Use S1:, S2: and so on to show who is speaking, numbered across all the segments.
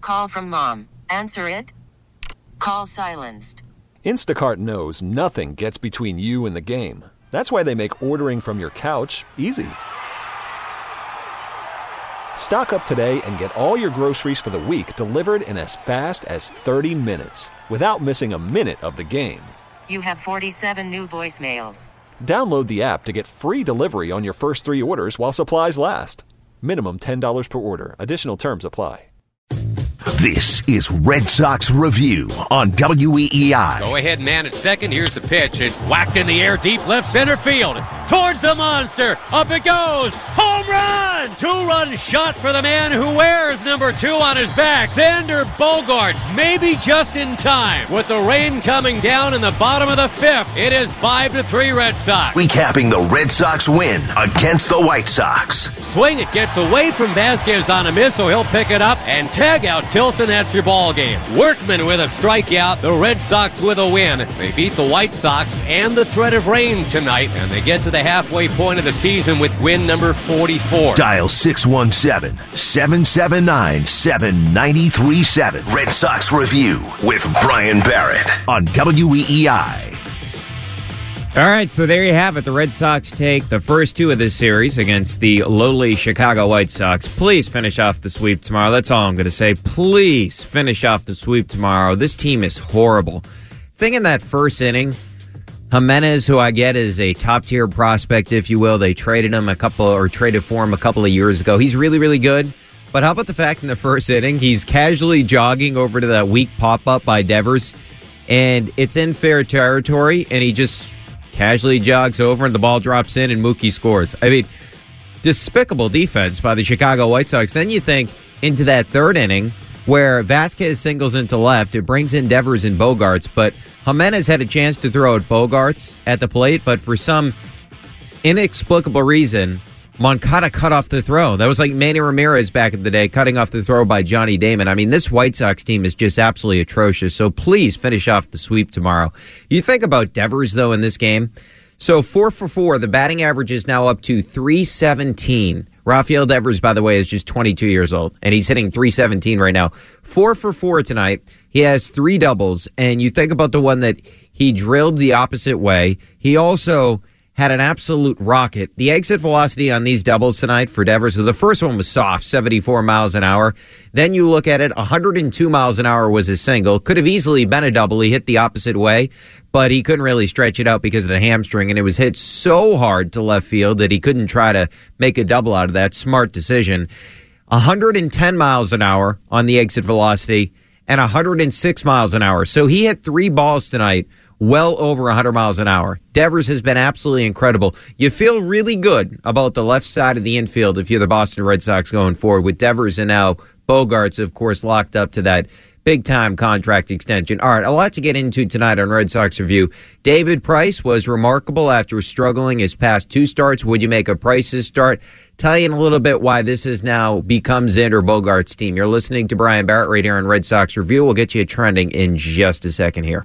S1: Call from mom. Answer it. Call silenced.
S2: Instacart knows nothing gets between you and the game. That's why they make ordering from your couch easy. Stock up today and get all your groceries for the week delivered in as fast as 30 minutes without missing a minute of the game.
S1: You have 47 new voicemails.
S2: Download the app to get free delivery on your first 3 orders while supplies last. Minimum $10 per order. Additional terms apply.
S3: This is Red Sox Review on WEEI.
S4: Go ahead, man, at second. Here's the pitch. It's whacked in the air, deep left center field. Towards the monster. Up it goes. Home run! 2-run shot for the man who wears number 2 on his back. Xander Bogaerts, maybe just in time. With the rain coming down in the bottom of the 5th, it is 5-3 Red Sox.
S3: Recapping the Red Sox win against the White Sox.
S4: Swing, it gets away from Vasquez on a miss, so he'll pick it up and tag out Tilson. That's your ball game. Workman with a strikeout. The Red Sox with a win. They beat the White Sox and the threat of rain tonight, and they get to the halfway point of the season with win number 44.
S3: Dial 617-779-7937. Red Sox Review with Brian Barrett on WEEI.
S5: All right, so there you have it. The Red Sox take the first 2 of this series against the lowly Chicago White Sox. Please finish off the sweep tomorrow. That's all I'm going to say. Please finish off the sweep tomorrow. This team is horrible. Thing in that first inning, Jimenez, who I get is a top-tier prospect, if you will. They traded him traded for him a couple of years ago. He's really, really good. But how about the fact in the first inning, he's casually jogging over to that weak pop-up by Devers, and it's in fair territory, and he just casually jogs over and the ball drops in and Mookie scores. I mean, despicable defense by the Chicago White Sox. Then you think into that third inning where Vasquez singles into left. It brings in Devers and Bogaerts, but Jimenez had a chance to throw at Bogaerts at the plate, but for some inexplicable reason, Moncada cut off the throw. That was like Manny Ramirez back in the day, cutting off the throw by Johnny Damon. I mean, this White Sox team is just absolutely atrocious, so please finish off the sweep tomorrow. You think about Devers, though, in this game. So 4 for 4, the batting average is now up to 317. Rafael Devers, by the way, is just 22 years old, and he's hitting 317 right now. 4 for 4 tonight. He has 3 doubles, and you think about the one that he drilled the opposite way. He also had an absolute rocket. The exit velocity on these doubles tonight for Devers, so the first one was soft, 74 miles an hour. Then you look at it, 102 miles an hour was his single. Could have easily been a double. He hit the opposite way, but he couldn't really stretch it out because of the hamstring, and it was hit so hard to left field that he couldn't try to make a double out of that. Smart decision. 110 miles an hour on the exit velocity and 106 miles an hour. So he hit 3 balls tonight well over 100 miles an hour. Devers has been absolutely incredible. You feel really good about the left side of the infield if you're the Boston Red Sox going forward with Devers and now Bogaerts, of course, locked up to that big-time contract extension. All right, a lot to get into tonight on Red Sox Review. David Price was remarkable after struggling his past 2 starts. Would you make a Price's start? Tell you in a little bit why this has now become Xander Bogaerts' team. You're listening to Brian Barrett right here on Red Sox Review. We'll get you trending in just a second here.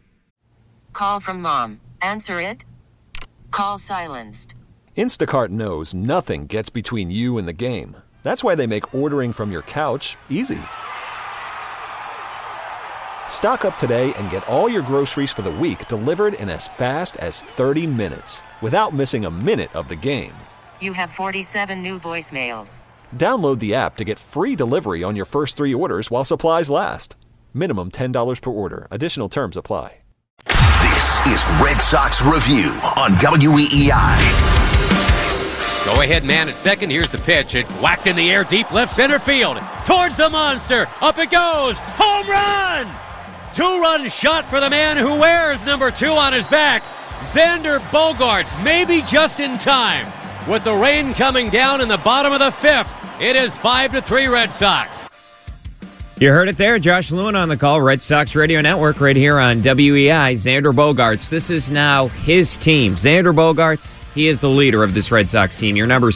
S1: Call from mom. Answer it. Call silenced.
S2: Instacart knows nothing gets between you and the game. That's why they make ordering from your couch easy. Stock up today and get all your groceries for the week delivered in as fast as 30 minutes without missing a minute of the game.
S1: You have 47 new voicemails.
S2: Download the app to get free delivery on your first 3 orders while supplies last. Minimum $10 per order. Additional terms apply.
S3: This is Red Sox Review on WEEI.
S4: Go ahead, man, at second. Here's the pitch. It's whacked in the air, deep left center field. Towards the monster. Up it goes. Home run! 2-run shot for the man who wears number 2 on his back. Xander Bogaerts, maybe just in time. With the rain coming down in the bottom of the 5th, it is 5-3 Red Sox.
S5: You heard it there. Josh Lewin on the call. Red Sox Radio Network right here on WEEI. Xander Bogaerts. This is now his team. Xander Bogaerts, he is the leader of this Red Sox team. Your number is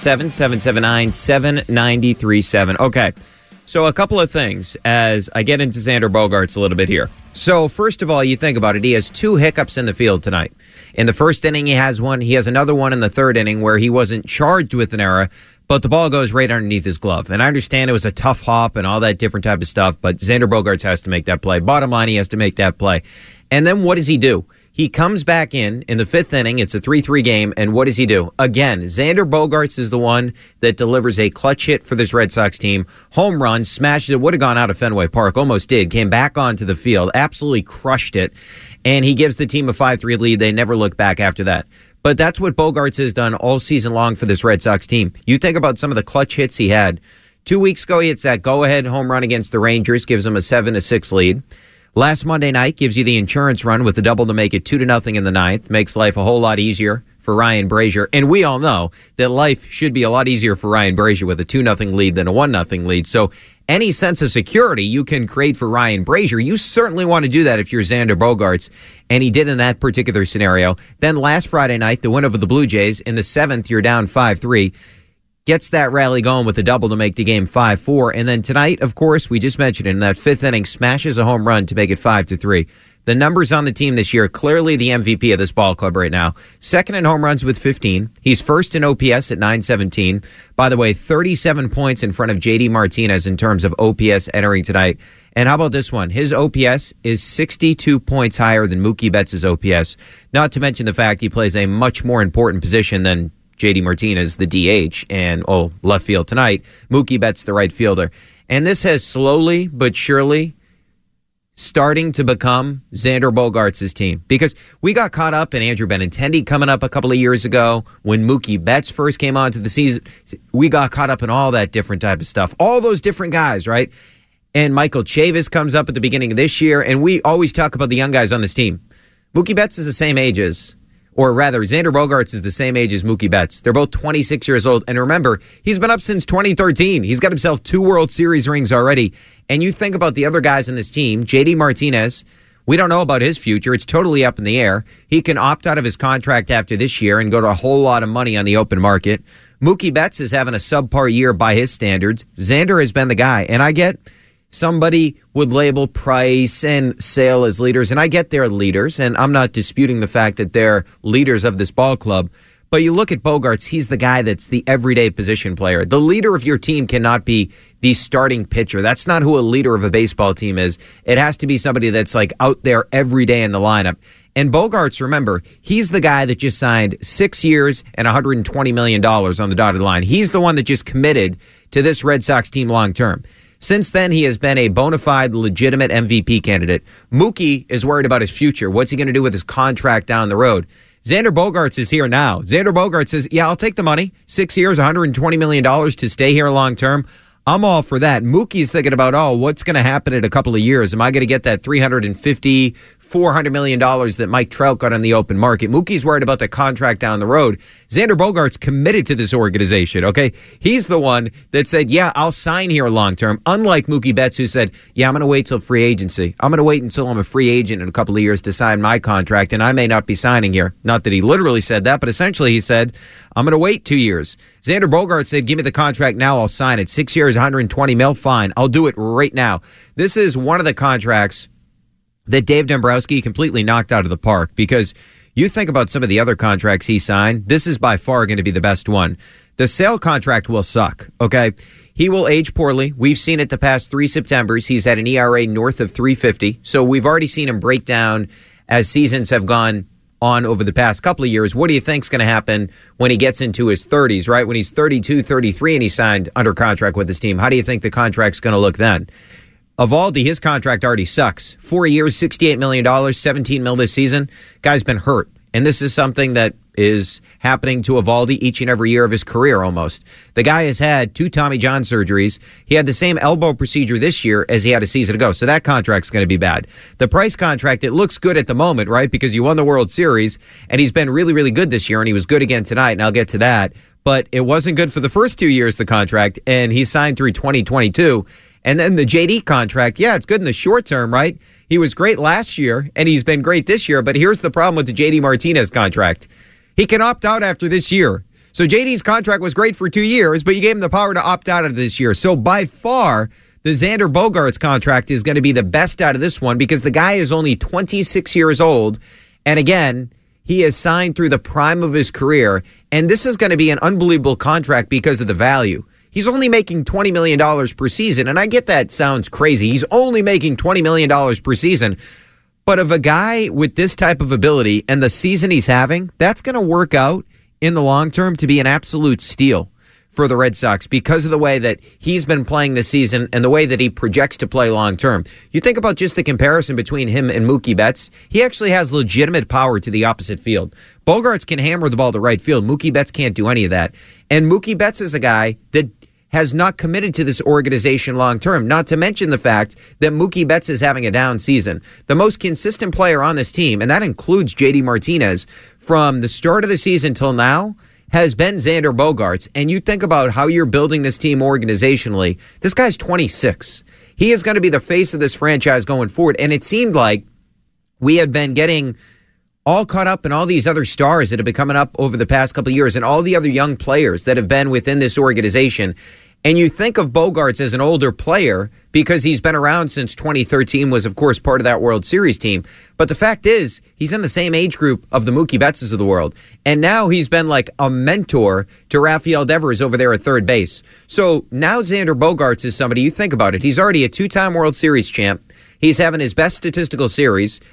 S5: 617-779-7937. Okay, so a couple of things as I get into Xander Bogaerts a little bit here. So first of all, you think about it. He has 2 hiccups in the field tonight. In the first inning, he has one. He has another one in the third inning where he wasn't charged with an error, but the ball goes right underneath his glove. And I understand it was a tough hop and all that different type of stuff, but Xander Bogaerts has to make that play. Bottom line, he has to make that play. And then what does he do? He comes back in the fifth inning. It's a 3-3 game. And what does he do? Again, Xander Bogaerts is the one that delivers a clutch hit for this Red Sox team. Home run, smashes it, would have gone out of Fenway Park, almost did, came back onto the field, absolutely crushed it. And he gives the team a 5-3 lead. They never look back after that. But that's what Bogaerts has done all season long for this Red Sox team. You think about some of the clutch hits he had. 2 weeks ago, he hits that go-ahead home run against the Rangers, gives them a 7-6 lead. Last Monday night gives you the insurance run with the double to make it 2-0 in the ninth. Makes life a whole lot easier for Ryan Brazier. And we all know that life should be a lot easier for Ryan Brazier with a 2-0 lead than a 1-0 lead. So any sense of security you can create for Ryan Brazier, you certainly want to do that if you're Xander Bogaerts. And he did in that particular scenario. Then last Friday night, the win over the Blue Jays. In the seventh, you're down 5-3. Gets that rally going with a double to make the game 5-4. And then tonight, of course, we just mentioned it, in that fifth inning, smashes a home run to make it 5-3. The numbers on the team this year, clearly the MVP of this ball club right now. Second in home runs with 15. He's first in OPS at 917. By the way, 37 points in front of JD Martinez in terms of OPS entering tonight. And how about this one? His OPS is 62 points higher than Mookie Betts' OPS. Not to mention the fact he plays a much more important position than JD Martinez, the DH, and left field tonight. Mookie Betts, the right fielder. And this has slowly but surely starting to become Xander Bogaerts' team. Because we got caught up in Andrew Benintendi coming up a couple of years ago when Mookie Betts first came onto the season. We got caught up in all that different type of stuff. All those different guys, right? And Michael Chavis comes up at the beginning of this year, and we always talk about the young guys on this team. Mookie Betts is the same age as, or rather, Xander Bogaerts is the same age as Mookie Betts. They're both 26 years old. And remember, he's been up since 2013. He's got himself 2 World Series rings already. And you think about the other guys in this team, JD Martinez, we don't know about his future. It's totally up in the air. He can opt out of his contract after this year and go to a whole lot of money on the open market. Mookie Betts is having a subpar year by his standards. Xander has been the guy. And I get somebody would label Price and Sale as leaders, and I get they're leaders, and I'm not disputing the fact that they're leaders of this ball club. But you look at Bogaerts, he's the guy that's the everyday position player. The leader of your team cannot be the starting pitcher. That's not who a leader of a baseball team is. It has to be somebody that's like out there every day in the lineup. And Bogaerts, remember, he's the guy that just signed 6 years and $120 million on the dotted line. He's the one that just committed to this Red Sox team long term. Since then, he has been a bona fide, legitimate MVP candidate. Mookie is worried about his future. What's he going to do with his contract down the road? Xander Bogaerts is here now. Xander Bogaerts says, yeah, I'll take the money. 6 years, $120 million to stay here long term. I'm all for that. Mookie's thinking about, what's going to happen in a couple of years? Am I going to get that $350, $400 million that Mike Trout got on the open market? Mookie's worried about the contract down the road. Xander Bogaerts committed to this organization, okay? He's the one that said, yeah, I'll sign here long term, unlike Mookie Betts, who said, yeah, I'm going to wait till free agency. I'm going to wait until I'm a free agent in a couple of years to sign my contract, and I may not be signing here. Not that he literally said that, but essentially he said, I'm going to wait 2 years. Xander Bogaerts said, give me the contract now, I'll sign it. 6 years, $120 million, fine. I'll do it right now. This is one of the contracts that Dave Dombrowski completely knocked out of the park, because you think about some of the other contracts he signed, this is by far going to be the best one. The Sale contract will suck, okay? He will age poorly. We've seen it the past 3 Septembers. He's had an ERA north of 3.50, so we've already seen him break down as seasons have gone on over the past couple of years. What do you think's going to happen when he gets into his 30s, right? When he's 32, 33, and he signed under contract with his team, how do you think the contract's going to look then? Evaldi, his contract already sucks. 4 years, $68 million, $17 million this season. Guy's been hurt. And this is something that is happening to Evaldi each and every year of his career almost. The guy has had 2 Tommy John surgeries. He had the same elbow procedure this year as he had a season ago. So that contract's going to be bad. The Price contract, it looks good at the moment, right? Because you won the World Series, and he's been really, really good this year, and he was good again tonight, and I'll get to that. But it wasn't good for the first 2 years, the contract, and he signed through 2022. And then the JD contract, yeah, it's good in the short term, right? He was great last year, and he's been great this year. But here's the problem with the JD Martinez contract. He can opt out after this year. So JD's contract was great for 2 years, but you gave him the power to opt out of this year. So by far, the Xander Bogaerts contract is going to be the best out of this one, because the guy is only 26 years old. And again, he is signed through the prime of his career, And this is going to be an unbelievable contract because of the value. He's only making $20 million per season. And I get that sounds crazy. He's only making $20 million per season. But of a guy with this type of ability and the season he's having, that's going to work out in the long term to be an absolute steal for the Red Sox because of the way that he's been playing this season and the way that he projects to play long term. You think about just the comparison between him and Mookie Betts, he actually has legitimate power to the opposite field. Bogaerts can hammer the ball to right field. Mookie Betts can't do any of that. And Mookie Betts is a guy that has not committed to this organization long term, not to mention the fact that Mookie Betts is having a down season. The most consistent player on this team, and that includes JD Martinez, from the start of the season till now, has been Xander Bogaerts. And you think about how you're building this team organizationally. This guy's 26. He is going to be the face of this franchise going forward. And it seemed like we had been getting all caught up in all these other stars that have been coming up over the past couple of years and all the other young players that have been within this organization. And you think of Bogaerts as an older player because he's been around since 2013, was, of course, part of that World Series team. But the fact is, he's in the same age group of the Mookie Bettses of the world. And now he's been like a mentor to Rafael Devers over there at third base. So now Xander Bogaerts is somebody, you think about it, he's already a two-time World Series champ. He's having his best statistical season.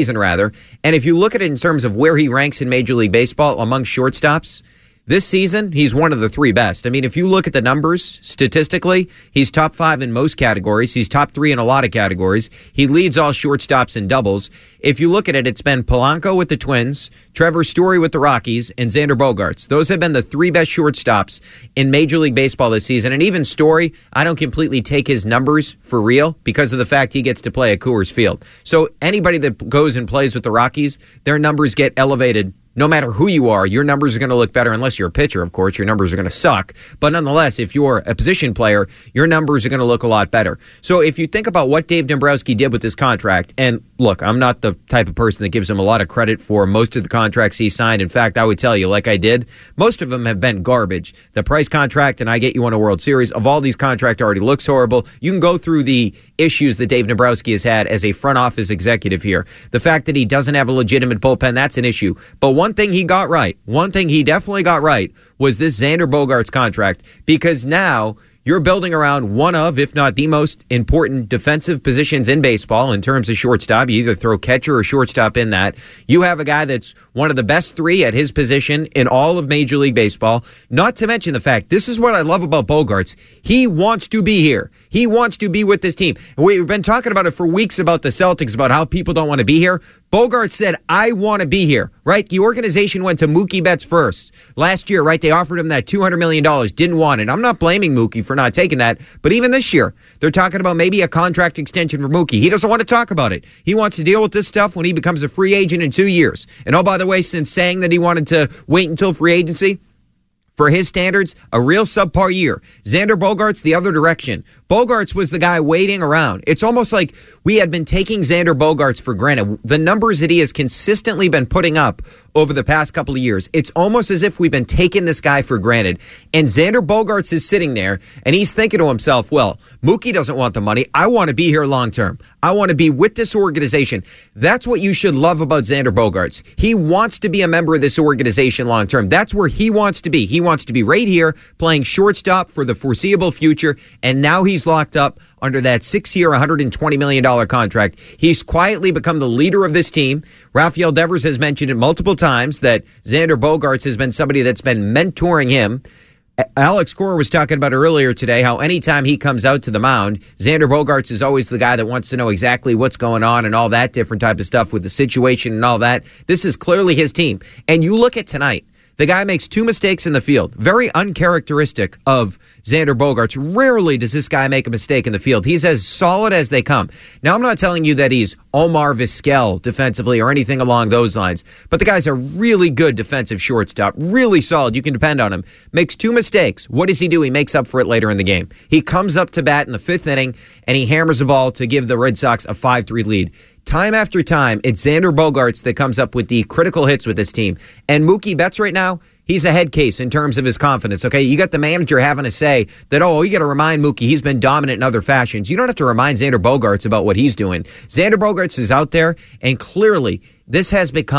S5: And if you look at it in terms of where he ranks in Major League Baseball among shortstops, this season, he's one of the three best. I mean, if you look at the numbers statistically, he's top 5 in most categories. He's top 3 in a lot of categories. He leads all shortstops in doubles. If you look at it, it's been Polanco with the Twins, Trevor Story with the Rockies, and Xander Bogaerts. Those have been the three best shortstops in Major League Baseball this season. And even Story, I don't completely take his numbers for real because of the fact he gets to play at Coors Field. So anybody that goes and plays with the Rockies, their numbers get elevated. No matter who you are, your numbers are going to look better unless you're a pitcher, of course. Your numbers are going to suck. But nonetheless, if you're a position player, your numbers are going to look a lot better. So if you think about what Dave Dombrowski did with this contract, and look, I'm not the type of person that gives him a lot of credit for most of the contracts he signed. In fact, I would tell you, like I did, most of them have been garbage. The Price contract and I Get You on a World Series, of all these contracts, already looks horrible. You can go through the issues that Dave Dombrowski has had as a front office executive here. The fact that he doesn't have a legitimate bullpen, that's an issue. But one thing he got right, one thing he definitely got right, was this Xander Bogaerts contract, because now you're building around one of, if not the most important defensive positions in baseball in terms of shortstop. You either throw catcher or shortstop in that. You have a guy that's one of the best three at his position in all of Major League Baseball. Not to mention the fact, this is what I love about Bogaerts. He wants to be here. He wants to be with this team. We've been talking about it for weeks about the Celtics, about how people don't want to be here. Bogaerts said, I want to be here, right? The organization went to Mookie Betts first last year, right? They offered him that $200 million, didn't want it. I'm not blaming Mookie for not taking that, but even this year, they're talking about maybe a contract extension for Mookie. He doesn't want to talk about it. He wants to deal with this stuff when he becomes a free agent in 2 years. And oh, by the way, since saying that he wanted to wait until free agency, for his standards, a real subpar year. Xander Bogaerts, the other direction. Bogaerts was the guy waiting around. It's almost like we had been taking Xander Bogaerts for granted. The numbers that he has consistently been putting up over the past couple of years, it's almost as if we've been taking this guy for granted. And Xander Bogaerts is sitting there, and he's thinking to himself, well, Mookie doesn't want the money. I want to be here long term. I want to be with this organization. That's what you should love about Xander Bogaerts. He wants to be a member of this organization long term. That's where he wants to be. He wants to be right here playing shortstop for the foreseeable future, and now he's locked up under that 6-year, $120 million contract. He's quietly become the leader of this team. Rafael Devers has mentioned it multiple times that Xander Bogaerts has been somebody that's been mentoring him. Alex Cora was talking about earlier today how anytime he comes out to the mound, Xander Bogaerts is always the guy that wants to know exactly what's going on and all that different type of stuff with the situation and all that. This is clearly his team. And you look at tonight, the guy makes 2 mistakes in the field. Very uncharacteristic of Xander Bogaerts. Rarely does this guy make a mistake in the field. He's as solid as they come. Now, I'm not telling you that he's Omar Vizquel defensively or anything along those lines, but the guy's a really good defensive shortstop. Really solid. You can depend on him. Makes 2 mistakes. What does he do? He makes up for it later in the game. He comes up to bat in the 5th inning, and he hammers the ball to give the Red Sox a 5-3 lead. Time after time, it's Xander Bogaerts that comes up with the critical hits with this team. And Mookie Betts right now, he's a head case in terms of his confidence, okay? You got the manager having to say that, oh, you got to remind Mookie he's been dominant in other fashions. You don't have to remind Xander Bogaerts about what he's doing. Xander Bogaerts is out there, and clearly this has become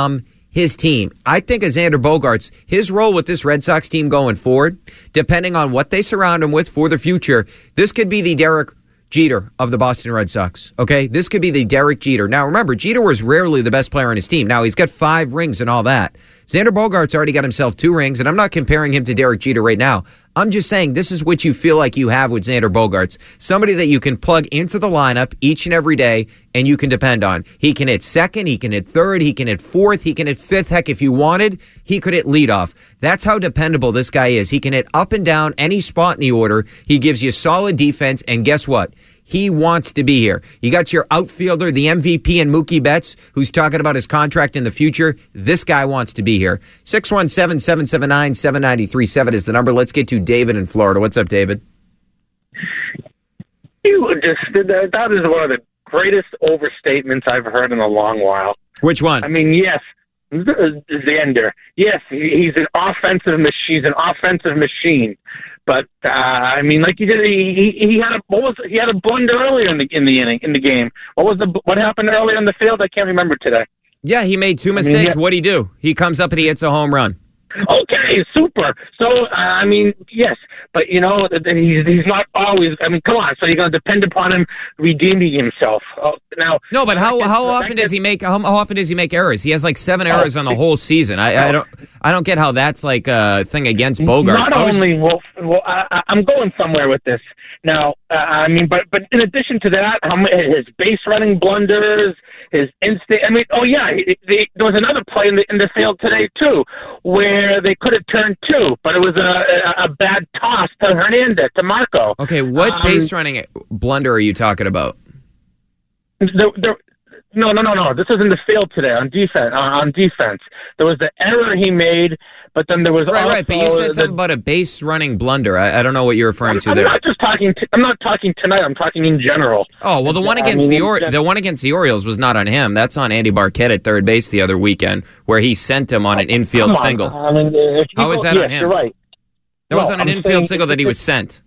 S5: his team. I think of Xander Bogaerts, his role with this Red Sox team going forward, depending on what they surround him with for the future, this could be the Derek Jeter of the Boston Red Sox, okay? This could be the Derek Jeter. Now, remember, Jeter was rarely the best player on his team. Now, he's got 5 rings and all that. Xander Bogaerts already got himself 2 rings, and I'm not comparing him to Derek Jeter right now. I'm just saying this is what you feel like you have with Xander Bogaerts. Somebody that you can plug into the lineup each and every day and you can depend on. He can hit second, he can hit third, he can hit fourth, he can hit fifth. Heck, if you wanted, he could hit leadoff. That's how dependable this guy is. He can hit up and down any spot in the order. He gives you solid defense, and guess what? He wants to be here. You got your outfielder, the MVP, and Mookie Betts, who's talking about his contract in the future. This guy wants to be here. 617-779-7937 is the number. Let's get to David in Florida. What's up, David?
S6: That is one of the greatest overstatements I've heard in a long while.
S5: Which one?
S6: I mean, yes, Xander. Yes, he's an offensive machine. He's an offensive machine. But I mean, like you did, he had a blunder earlier in the game. What happened earlier in the field? I can't remember today.
S5: Yeah, he made 2 mistakes. What'd he do? He comes up and he hits a home run.
S6: Okay, super. So I mean, yes, but you know he's not always. I mean, come on. So you're going to depend upon him redeeming himself now?
S5: No, but how often does he make? How often does he make errors? He has like 7 errors on the whole season. I don't get how that's like a thing against Bogaerts.
S6: I'm going somewhere with this now. I mean, but in addition to that, his base running blunders, his instinct. I mean, there was another play in the field today too, where they could have turned 2, but it was a bad toss to Hernandez, to Marco.
S5: Okay, what base running blunder are you talking about?
S6: No. This was in the field today on defense. There was the error he made, but then there was
S5: right. But you said something about a base running blunder. I don't know what you're referring to there.
S6: I'm not talking tonight. I'm talking in general.
S5: Oh well, the one against the Orioles was not on him. That's on Andy Barquette at third base the other weekend, where he sent him on an infield single.
S6: I mean,
S5: how is that on him?
S6: You're right.
S5: That was on an infield single that he was sent.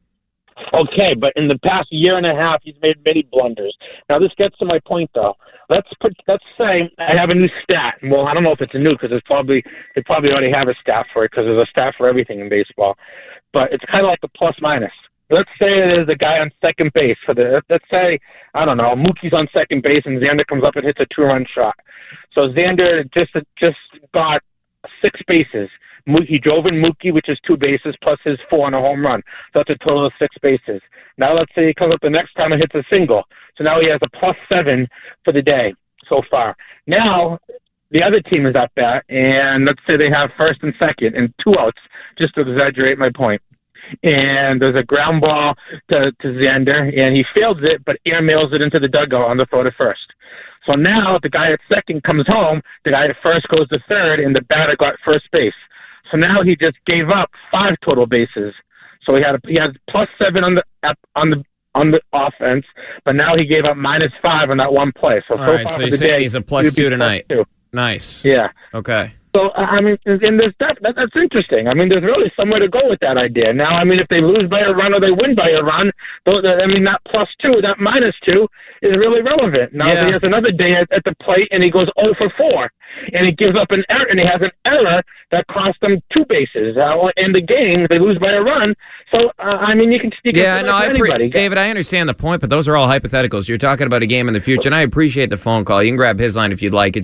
S6: Okay, but in the past year and a half, he's made many blunders. Now, this gets to my point, though. Let's say I have a new stat. Well, I don't know if it's a new because they probably already have a stat for it because there's a stat for everything in baseball. But it's kind of like the plus minus. Let's say there's a guy on second base let's say, I don't know, Mookie's on second base and Xander comes up and hits a 2-run shot. So Xander just got 6 bases. He drove in Mookie, which is 2 bases, plus his 4 on a home run. So that's a total of 6 bases. Now let's say he comes up the next time and hits a single. So now he has a +7 for the day so far. Now the other team is at bat, and let's say they have first and second and 2 outs, just to exaggerate my point. And there's a ground ball to Xander, and he fields it, but airmails it into the dugout on the throw to first. So now the guy at second comes home, the guy at first goes to third, and the batter got first base. So now he just gave up 5 total bases. So he had +7 on the offense, but now he gave up -5 on that one play. So
S5: far so you're saying he's a +2 tonight. +2. Nice.
S6: Yeah.
S5: Okay.
S6: So, I mean, and there's that's interesting. I mean, there's really somewhere to go with that idea. Now, I mean, if they lose by a run or they win by a run, I mean, that +2, that -2 is really relevant. Now, He has another day at the plate, and he goes 0 for 4, and he gives up an error, and he has an error that cost them 2 bases. In the game, they lose by a run. So, I mean, you can anybody.
S5: David, I understand the point, but those are all hypotheticals. You're talking about a game in the future, and I appreciate the phone call. You can grab his line if you'd like. It's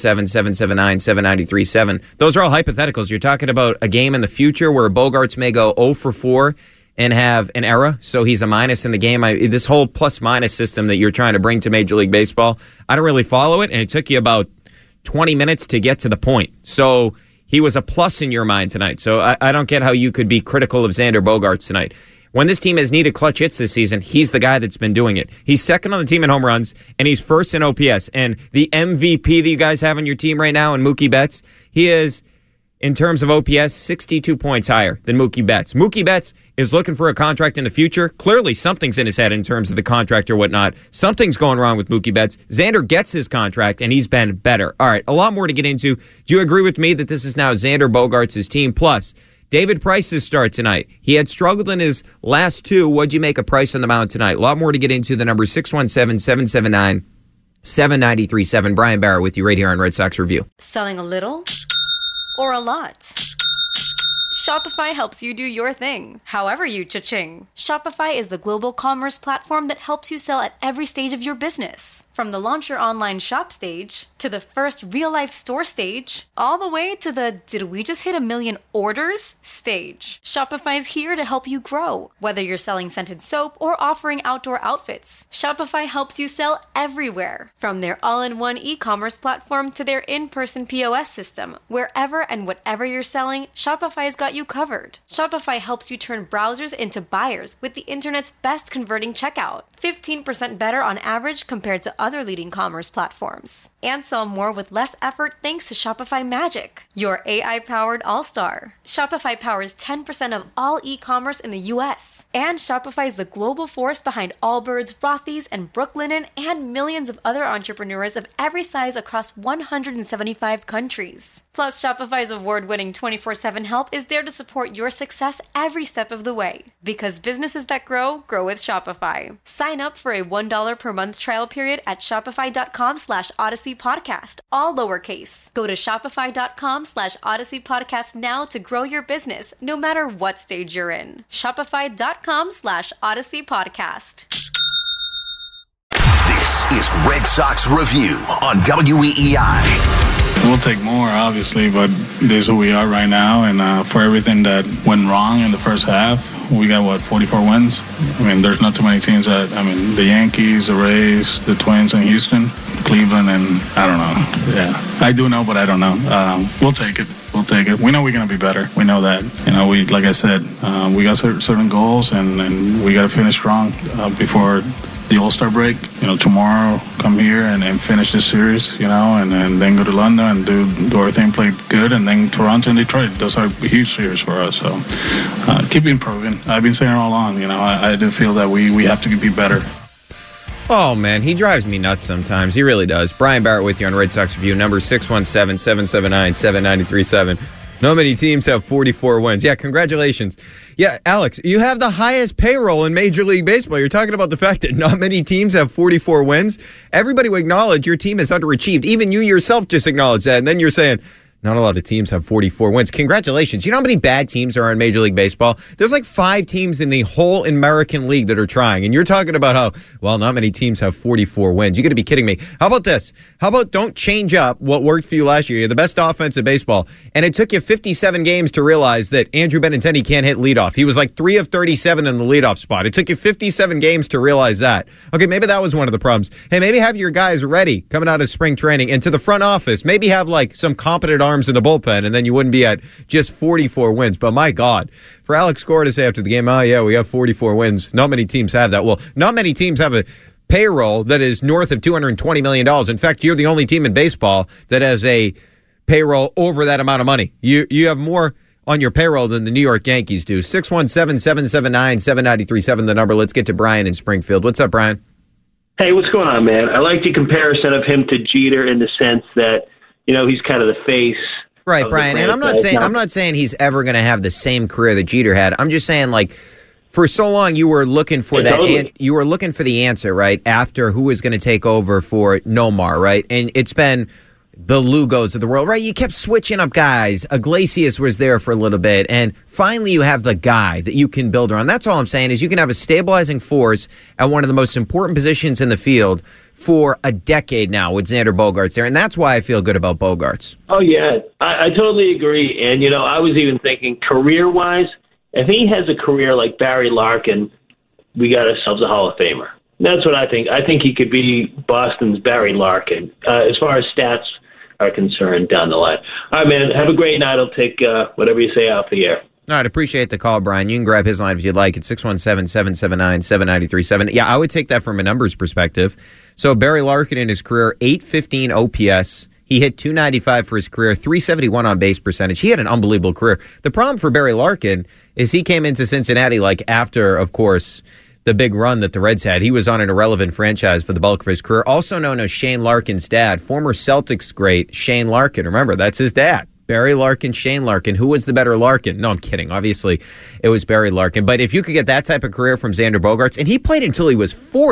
S5: 617-779-7937. Those are all hypotheticals. You're talking about a game in the future where Bogaerts may go 0 for 4 and have an error, so he's a minus in the game. This whole plus-minus system that you're trying to bring to Major League Baseball, I don't really follow it, and it took you about 20 minutes to get to the point. So he was a plus in your mind tonight. So I don't get how you could be critical of Xander Bogaerts tonight. When this team has needed clutch hits this season, he's the guy that's been doing it. He's second on the team in home runs, and he's first in OPS. And the MVP that you guys have on your team right now, and Mookie Betts, he is, in terms of OPS, 62 points higher than Mookie Betts. Mookie Betts is looking for a contract in the future. Clearly, something's in his head in terms of the contract or whatnot. Something's going wrong with Mookie Betts. Xander gets his contract, and he's been better. All right, a lot more to get into. Do you agree with me that this is now Xander Bogaerts' team? Plus, David Price's start tonight. He had struggled in his last 2. What'd you make of Price on the mound tonight? A lot more to get into. The number 617-779-7937. 793.7. Brian Barrett with you right here on Red Sox Review.
S7: Selling a little or a lot? Shopify helps you do your thing, however you cha-ching. Shopify is the global commerce platform that helps you sell at every stage of your business. From the launch your online shop stage, to the first real-life store stage, all the way to the did we just hit 1 million orders stage. Shopify's here to help you grow. Whether you're selling scented soap or offering outdoor outfits, Shopify helps you sell everywhere. From their all-in-one e-commerce platform to their in-person POS system, wherever and whatever you're selling, Shopify's got you covered. Shopify helps you turn browsers into buyers with the internet's best converting checkout. 15% better on average compared to other leading commerce platforms. And sell more with less effort thanks to Shopify Magic, your AI-powered all-star. Shopify powers 10% of all e-commerce in the U.S. And Shopify is the global force behind Allbirds, Rothy's, and Brooklinen, and millions of other entrepreneurs of every size across 175 countries. Plus, Shopify's award-winning 24/7 help is there to support your success every step of the way. Because businesses that grow, grow with Shopify. Sign up for a $1 per month trial period at shopify.com/Odyssey Podcast, all lowercase. Go to shopify.com/Odyssey Podcast now to grow your business, no matter what stage you're in. Shopify.com/Odyssey Podcast.
S3: This is Red Sox Review on WEEI.
S8: We'll take more, obviously, but this is who we are right now. And for everything that went wrong in the first half, we got, 44 wins? I mean, there's not too many teams the Yankees, the Rays, the Twins, and Houston, Cleveland, and I don't know. Yeah, I do know, but I don't know. We'll take it. We'll take it. We know we're going to be better. We know that. We, like I said, we got certain goals, and we got to finish strong before the All-Star break. Tomorrow come here and finish this series, and then go to London and do our thing, play good, and then Toronto and Detroit. Those are huge series for us. So keep improving. I've been saying it all along. I do feel that we have to be better.
S5: Oh, man, he drives me nuts sometimes. He really does. Brian Barrett with you on Red Sox Review, number 617-779-7937. Not many teams have 44 wins. Yeah, congratulations. Yeah, Alex, you have the highest payroll in Major League Baseball. You're talking about the fact that not many teams have 44 wins. Everybody will acknowledge your team has underachieved. Even you yourself just acknowledged that. And then you're saying, not a lot of teams have 44 wins. Congratulations. You know how many bad teams are in Major League Baseball? There's like 5 teams in the whole American League that are trying. And you're talking about how, not many teams have 44 wins. You got to be kidding me. How about this? How about don't change up what worked for you last year? You're the best offense in baseball. And it took you 57 games to realize that Andrew Benintendi can't hit leadoff. He was like 3 of 37 in the leadoff spot. It took you 57 games to realize that. Okay, maybe that was one of the problems. Hey, maybe have your guys ready coming out of spring training. And to the front office, maybe have like some competent arms in the bullpen, and then you wouldn't be at just 44 wins. But my God, for Alex Cora to say after the game, we have 44 wins. Not many teams have that. Well, not many teams have a payroll that is north of $220 million. In fact, you're the only team in baseball that has a payroll over that amount of money. You have more on your payroll than the New York Yankees do. 617-779-7937, the number. Let's get to Brian in Springfield. What's up, Brian?
S9: Hey, what's going on, man? I like the comparison of him to Jeter in the sense that, he's kind of the face.
S5: Right, Brian, and I'm not saying he's ever going to have the same career that Jeter had. I'm just saying, for so long you were looking for you were looking for the answer, right? After who was going to take over for Nomar, right? And it's been the Lugos of the world, right? You kept switching up guys. Iglesias was there for a little bit, and finally you have the guy that you can build around. That's all I'm saying is you can have a stabilizing force at one of the most important positions in the field for a decade now with Xander Bogaerts there, and that's why I feel good about Bogaerts.
S9: Oh, yeah, I totally agree. And, I was even thinking career-wise, if he has a career like Barry Larkin, we got ourselves a Hall of Famer. That's what I think. I think he could be Boston's Barry Larkin as far as stats are concerned down the line. All right, man, have a great night. I'll take whatever you say off the air.
S5: All right, appreciate the call, Brian. You can grab his line if you'd like. It's 617-779-7937. Yeah, I would take that from a numbers perspective. So Barry Larkin in his career, .815 OPS. He hit .295 for his career, .371 on base percentage. He had an unbelievable career. The problem for Barry Larkin is he came into Cincinnati after, of course, the big run that the Reds had. He was on an irrelevant franchise for the bulk of his career, also known as Shane Larkin's dad, former Celtics great Shane Larkin. Remember, that's his dad. Barry Larkin, Shane Larkin. Who was the better Larkin? No, I'm kidding. Obviously, it was Barry Larkin. But if you could get that type of career from Xander Bogaerts, and he played until he was 40.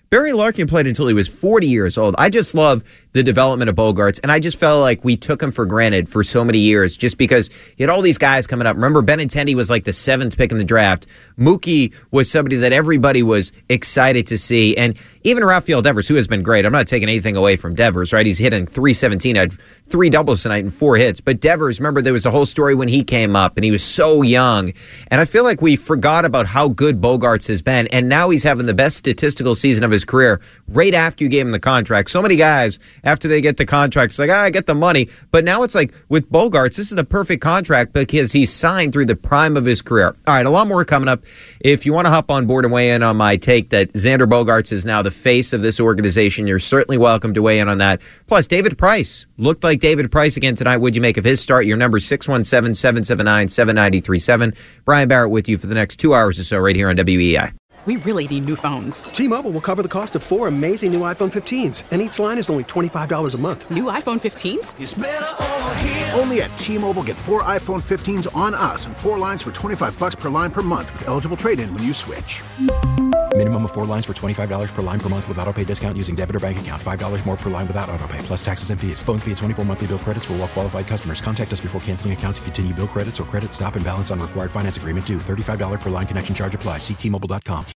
S5: Barry Larkin played until he was 40 years old. I just love the development of Bogaerts, and I just felt like we took him for granted for so many years just because he had all these guys coming up. Remember, Benintendi was like the 7th pick in the draft. Mookie was somebody that everybody was excited to see, and even Rafael Devers, who has been great. I'm not taking anything away from Devers, right? He's hitting .317, had 3 doubles tonight and 4 hits. But Devers, remember, there was a whole story when he came up, and he was so young. And I feel like we forgot about how good Bogaerts has been, and now he's having the best statistical season of his career right after you gave him the contract. So many guys, after they get the contract, it's like, I get the money. But now it's like, with Bogaerts, this is the perfect contract because he's signed through the prime of his career. All right, a lot more coming up. If you want to hop on board and weigh in on my take that Xander Bogaerts is now the face of this organization, you're certainly welcome to weigh in on that. Plus, David Price looked like David Price again tonight. What'd you make of his start? Your number 617-779-7937. Brian Barrett with you for the next 2 hours or so right here on WEI.
S10: We really need new phones.
S11: T-Mobile will cover the cost of 4 amazing new iPhone 15s, and each line is only $25 a month.
S10: New iPhone 15s?
S12: It's better over here. Only at T-Mobile, get 4 iPhone 15s on us and 4 lines for $25 per line per month with eligible trade-in when you switch.
S13: Minimum of 4 lines for $25 per line per month with autopay discount using debit or bank account. $5 more per line without autopay, plus taxes and fees. Phone fee at 24 monthly bill credits for well-qualified customers. Contact us before canceling account to continue bill credits or credit stop and balance on required finance agreement due. $35 per line connection charge applies. See T-Mobile.com.